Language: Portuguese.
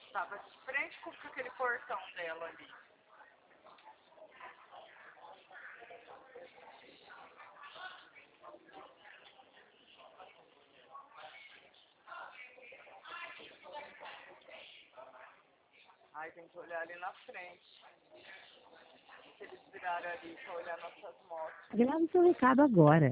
Tava de frente com aquele portão dela ali. Ai, tem que olhar ali na frente. Se eles viraram ali pra olhar nossas motos. Grave seu recado agora.